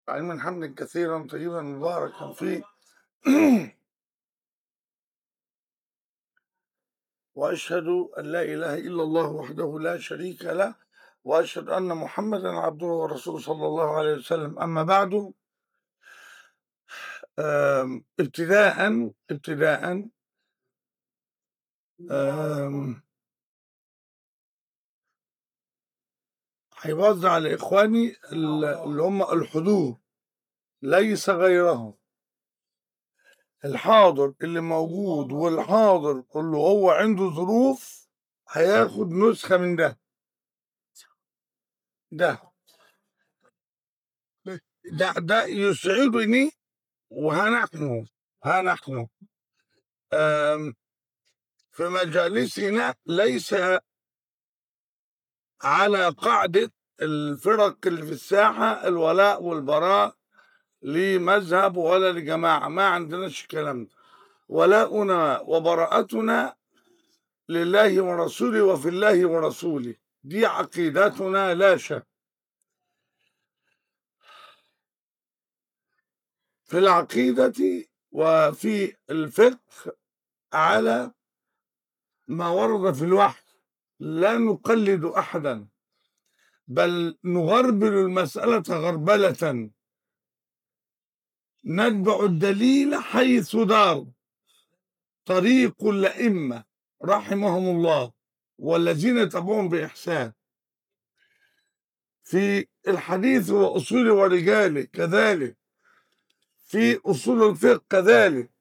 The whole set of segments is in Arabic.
علما حمدا كثيرا طيبا مباركا فيه وأشهد أن لا إله إلا الله وحده لا شريك له وأشهد أن محمدا عبده ورسوله صلى الله عليه وسلم. أما بعد، ابتداء هيوزع لإخواني اللي هم الحضور، ليس غيرهم. الحاضر اللي موجود والحاضر اللي هو عنده ظروف هياخد نسخة من ده ده يسعدني. ها نحن في مجالسنا ليس على قاعدة الفرق اللي في الساحة الولاء والبراء لمذهب ولا لجماعة، ما عندناش الكلام ده. ولاؤنا وبراءتنا لله ورسوله وفي الله ورسوله، دي عقيدتنا لا شك. في العقيدة وفي الفقه على ما ورد في الوحي، لا نقلد أحدا، بل نغربل المسألة غربلة، نتبع الدليل حيث دار. طريق الأئمة رحمهم الله والذين تبعهم بإحسان في الحديث وأصوله ورجاله، كذلك في أصول الفقه كذلك.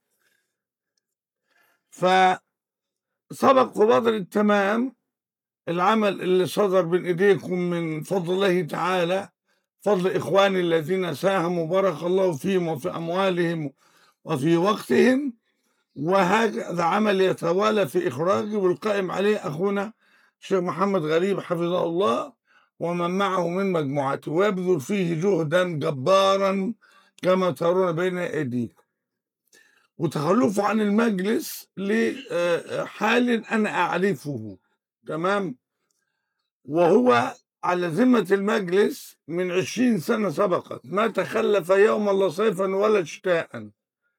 فسبق وبدر التمام العمل اللي صدر من إيديكم من فضل الله تعالى، فضل إخواني الذين ساهموا بارك الله فيهم وفي أموالهم وفي وقتهم. وهذا عمل يتوالى في إخراجه، والقائم عليه أخونا الشيخ محمد غريب حفظه الله ومن معه من مجموعته، ويبذل فيه جهدا جبارا كما ترون بين أيديكم. وتخلفه عن المجلس لحال أنا أعرفه تمام، وهو على ذمة المجلس من 20 سنة سبقت، ما تخلف يوما لا صيفا ولا شتاء.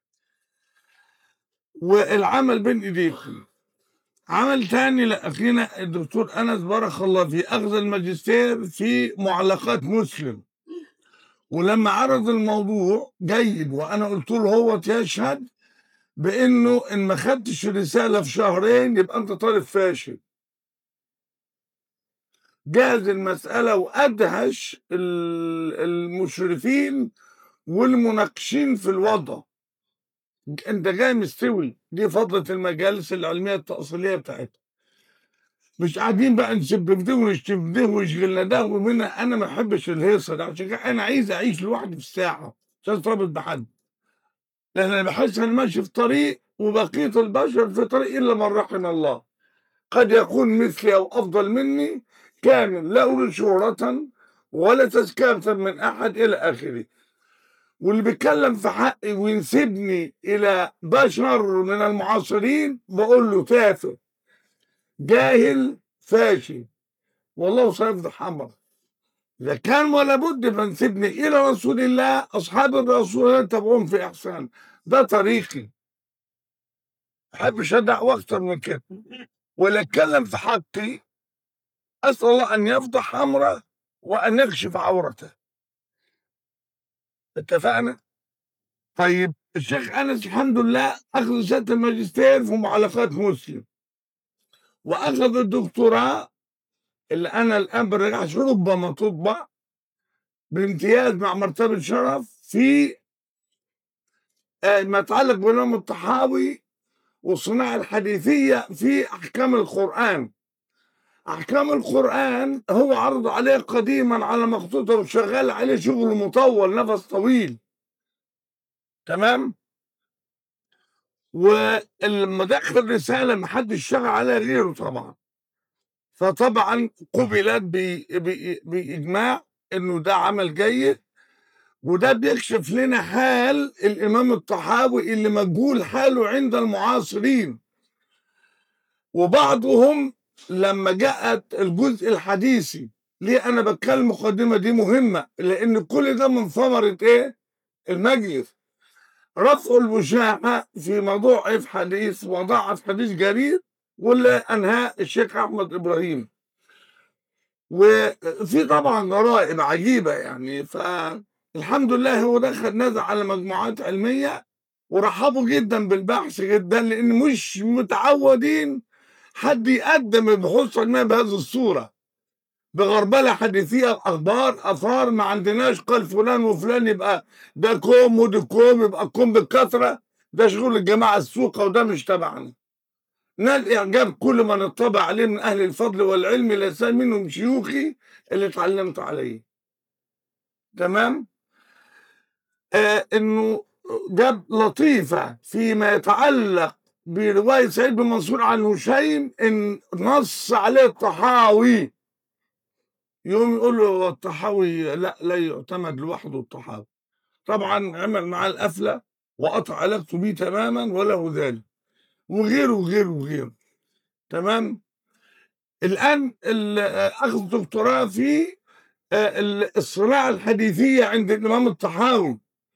والعمل بين ايديكم. عمل تاني لأخينا الدكتور أنس بارك الله فيه، أخذ الماجستير في معلقات مسلم، ولما عرض الموضوع جيد وأنا قلت له هو يشهد بأنه إن ما خدتش الرسالة في شهرين يبقى أنت طالب فاشل. جاز المسألة وأدهش المشرفين والمناقشين في الوضع. أنت جاي مستوي، دي فضلة المجالس العلمية التأصيلية بتاعتها. مش قاعدين بقى نسب في ده ونشتم في ده ويشغلنا ده ومنا. انا ما بحبش الهيصه ده، عشان كده انا عايز اعيش لوحدي في الساعه مش عايز ارتبط بحد، لان انا بحس ان ماشي في طريق وبقيه البشر في طريق الا من رحم الله. قد يكون مثلي او افضل مني، كامل لا اريد شهرة ولا تزكية من احد الى اخره. واللي بيتكلم في حقي وينسبني الى بشر من المعاصرين بقول له تافه جاهل فاشل، والله سيفضح امرك. اذا كان ولا بد فانسبني الى رسول الله، اصحاب الرسول يتبعون في احسان. ده طريقي، ما بحبش ادعو اكتر من كده ولا اتكلم في حقي. اسال الله ان يفضح امره وان يكشف عورته. اتفقنا؟ طيب الشيخ انس الحمد لله اخذ شهاده الماجستير في معلقات مسلم، واخذ الدكتوراه اللي انا الان برجعش ربما تطبع بامتياز مع مرتبه شرف في ما يتعلق بالامام الطحاوي والصناعة الحديثية في أحكام القرآن. أحكام القرآن هو عرض عليه قديما على مخطوطة وشغال عليه شغل مطول نفس طويل تمام. ولما دخل رسالة محدش اشتغل عليها غيره طبعا، فطبعا قبلت بإجماع إنه ده عمل جيد. وده بيكشف لنا حال الإمام الطحاوي اللي مجهول حاله عند المعاصرين. وبعضهم لما جاءت الجزء الحديثي ليه أنا بتكلم المقدمة دي مهمة؟ لأن كل ده من ثمرة إيه؟ المجلس. رفع المشاحة في موضوع حديث وضعف حديث جرير ولا أنهاء الشيخ أحمد إبراهيم. وفي طبعا غرائب عجيبة يعني، فالحمد لله هو دخل نزع على مجموعات علمية ورحبوا جدا بالبحث جدا، لأن مش متعودين حد يقدم البحوث العلمية بهذه الصورة، بغربلة حديثية، أخبار آثار. ما عندناش قال فلان وفلان يبقى ده كوم وده كوم، يبقى كوم بالكثرة. ده شغل الجماعة السوقة وده مش تبعنا. نال إعجاب كل من اطلع عليه من أهل الفضل والعلم، لسان منهم شيوخي اللي اتعلمت عليه. تمام. إنه جاب لطيفة فيما يتعلق برواية سعيد بن منصور عن هشيم، إن نص عليه الطحاوي. يوم يقول له الطحاوي لا يعتمد لوحده الطحاوي. طبعا عمل معاه القفلة وقطع علاقته بيه تماما وله ذلك، وغيره وغيره وغيره. تمام. الآن أخذ دكتوراه في الصناعة الحديثية عند الإمام الطحاوي،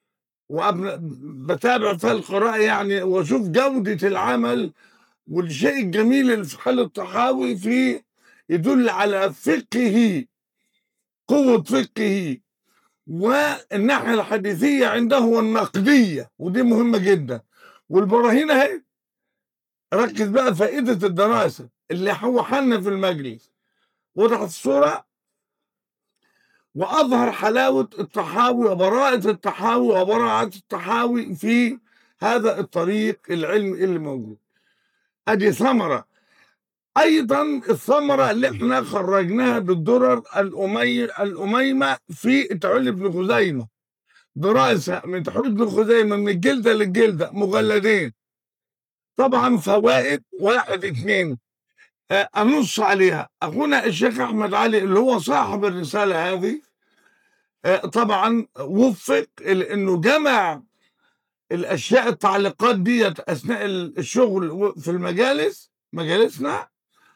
وبتابع في القراءة يعني وأشوف جودة العمل. والشيء الجميل اللي في حال الطحاوي فيه يدل على فقهه، قوة فقهه، والناحية الحديثية عنده والنقدية، ودي مهمة جدا. والبراهين اهي، ركز بقى فائدة الدراسة اللي هو حنا في المجلس. وضحت الصورة، وأظهر حلاوة الطحاوي وبراءة الطحاوي وبراعة الطحاوي في هذا الطريق العلمي اللي موجود. أدي ثمرة. أيضا الثمرة اللي احنا خرجناها بالدرر الأميمة في تحويل ابن خزيمة، دراسة من تحويل ابن خزيمة من الجلدة للجلدة، مجلدين. طبعا فوائد واحد اتنين أنص عليها. أخونا الشيخ أحمد علي اللي هو صاحب الرسالة هذه طبعا وفق انه جمع الاشياء التعليقات دي اثناء الشغل في مجالسنا،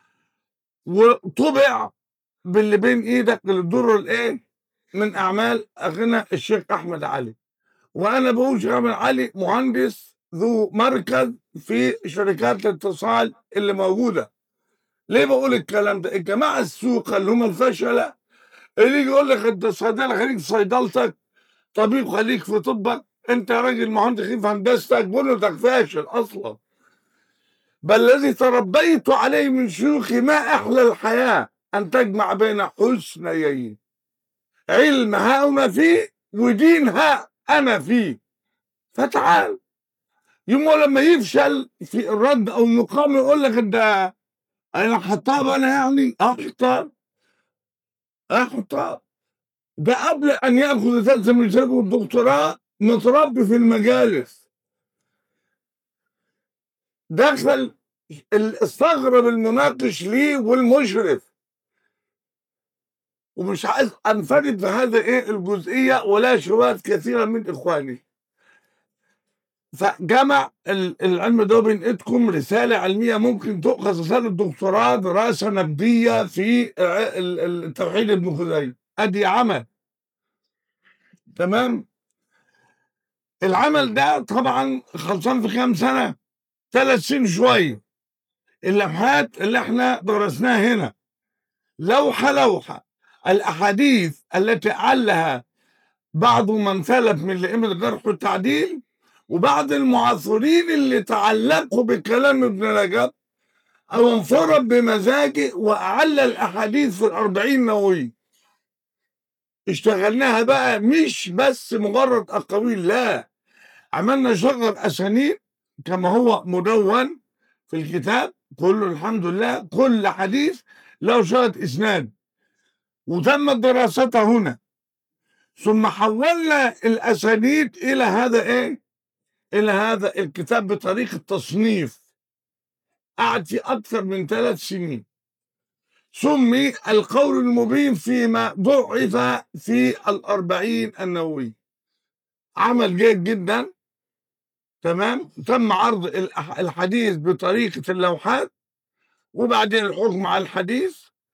وطبع باللي بين ايدك للدر الايه من اعمال اخينا الشيخ احمد علي. وانا بقول الشيخ احمد علي مهندس ذو مركز في شركات الاتصال اللي موجوده. ليه بقول الكلام ده؟ الجماعه السوق اللي هم الفشله اللي يجي يقول لك انت صيدله خليك في صيدلتك، طبيب خليك في طبك، انت يا راجل مهندس في هندستك، بقول فاشل اصلا. بل الذي تربيت عليه من شيوخي ما احلى الحياه ان تجمع بين حسنيين، علم ها انا فيه ودين ها انا فيه. فتعال يوم لما يفشل في الرد او المقام يقول لك انت انا حطاب، انا يعني احطاب. ده قبل ان ياخذ ثالثه من الدكتوراه متربي في المجالس، دخل استغرب المناقش ليه والمشرف. ومش عايز انفرد بهذا الجزئيه ولا شبهات كثيره من اخواني. فجمع العلم ده بين ايدكم رساله علميه ممكن تؤخذ رساله دكتوراه، دراسه نبديه في التوحيد ابن خزيمه. ادي عمل. تمام. العمل ده طبعا خلصان في كام سنه؟ 3 سنين شويه. اللوحات اللي احنا درسناها هنا لوحة الأحاديث التي علها بعض من سلف من الأئمة الجرح والتعديل، وبعض المعاصرين اللي تعلقوا بكلام ابن رجب أو انفرد بمزاجه وأعل الأحاديث في الأربعين نووي. اشتغلناها بقى مش بس مجرد أقاويل، لا، عملنا شغل أسانيد كما هو مدون في الكتاب كله. الحمد لله كل حديث له شهادة إسناد، وتمت دراستها هنا. ثم حولنا الأسانيد إلى هذا إلى هذا الكتاب بطريقة تصنيف قعد في أكثر من 3 سنين. سمي القول المبين فيما ضعف في الأربعين النووي. عمل جيد جدا. تمام. تم عرض الحديث بطريقة اللوحات، وبعدين الحكم على الحديث،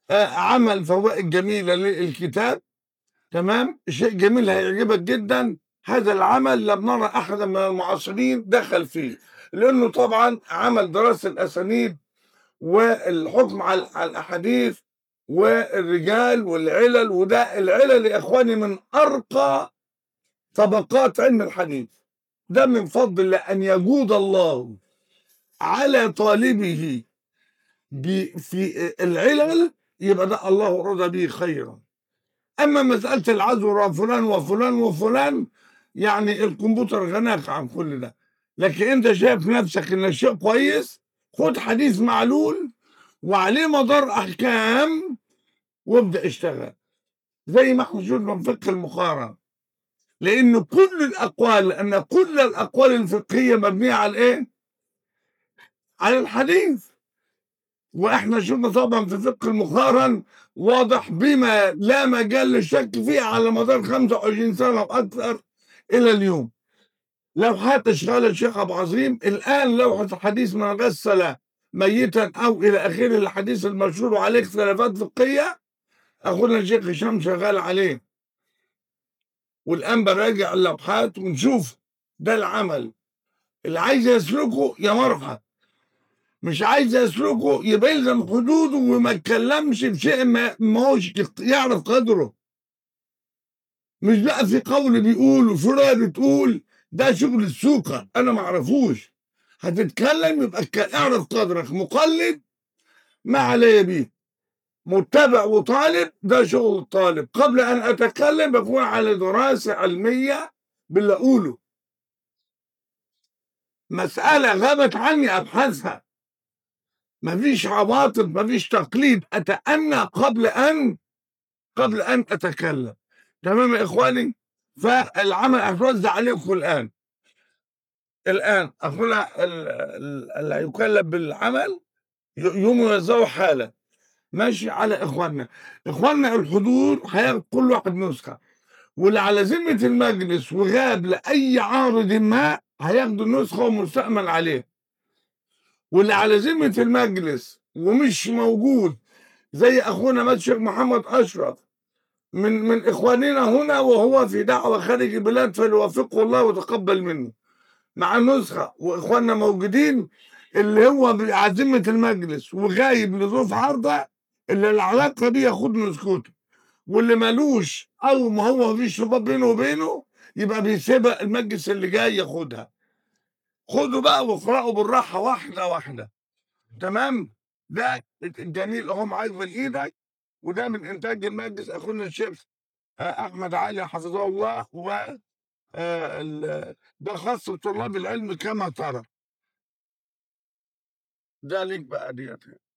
عمل فوائد جميله للكتاب. تمام، شيء جميل هيعجبك جدا. هذا العمل لم نرى احدا من المعاصرين دخل فيه، لانه طبعا عمل دراسه الاسانيد والحكم على الاحاديث والرجال والعلل. وده العلل يا اخواني من ارقى طبقات علم الحديث. ده من فضل الله ان يجود الله على طالبه في العلل، يبقى ده الله رضى به خيرا. اما مساله العذر فلان وفلان وفلان، يعني الكمبيوتر غناك عن كل ده. لكن انت شايف نفسك ان الشيء كويس، خد حديث معلول وعليه مدار احكام وابدا اشتغل زي ما احنا شفنا في فقه المقارنه. لان كل الاقوال الفقهيه مبنيه على ايه؟ على الحديث. واحنا شفنا طبعا في فقه المقارن واضح بما لا مجال للشك فيه على مدار 25 سنه واكثر الى اليوم. لوحات اشغال الشيخ ابو عظيم الان، لوحه حديث من غسل ميتا او الى اخره، الحديث المشهور وعليه اختلافات فقهيه، اخونا الشيخ هشام شغال عليه. والان براجع اللوحات ونشوف. ده العمل اللي عايز يسلكه يا مرحب، مش عايز يسلكه يبقى يلزم حدوده وما يتكلمش في شيء ما هوش يعرف قدره. مش بقى في قول بيقول وفي رأي بتقول، ده شغل السوقة انا ما اعرفوش. هتتكلم يبقى اعرف قدرك. مقلد ما علي بيه، متبع وطالب ده شغل الطالب. قبل ان اتكلم بكون على دراسة علمية باللي اقوله. مسألة غابت عني ابحثها. مفيش عواطف، مفيش تقليد، اتأنى قبل ان اتكلم. تمام يا اخواني؟ فالعمل هتوزع عليكم الان اخونا اللي هيكلف بالعمل يوم يوزعوا حاله ماشي على اخواننا الحضور هياخد كل واحد نسخه. واللي على ذمه المجلس وغاب لاي عارض ما هياخدوا نسخه ومستأمن عليه. واللي على ذمه المجلس ومش موجود زي اخونا الشيخ محمد اشرف من اخواننا هنا وهو في دعوه خارج البلاد، فليوفقه الله وتقبل منه مع النسخه. واخواننا موجودين اللي هو على ذمه المجلس وغايب لظروف عارضه، اللي العلاقه بيه ياخد نسخته. واللي مالوش او ما هو مفيش رباط بينه وبينه يبقى بيسيبها المجلس اللي جاي ياخدها. خدوا بقى واقرأوا بالراحه واحده واحده. تمام؟ ده الجميل اهو معاك من ايدك. وده من انتاج المجلس اخونا الشيخ احمد علي حفظه الله. و ده خاص بطلاب العلم كما ترى. ده ليك بقى ديت.